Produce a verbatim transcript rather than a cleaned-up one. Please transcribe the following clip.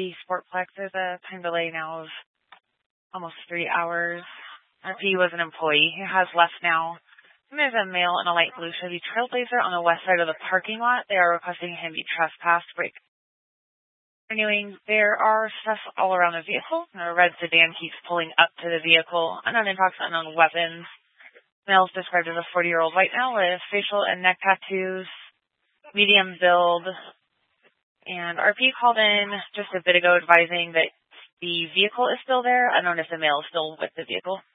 the Sportplex. There's a time delay now of almost three hours. R P was an employee. He has left now. And there's a male in a light blue Chevy Trailblazer on the west side of the parking lot. They are requesting him be trespassed. Break. Continuing, there are stuff all around the vehicle. A red sedan keeps pulling up to the vehicle. Unknown intox, unknown weapons. Male is described as a forty-year-old white male with facial and neck tattoos, medium build. And R P called in just a bit ago advising that the vehicle is still there. Unknown if the male is still with the vehicle.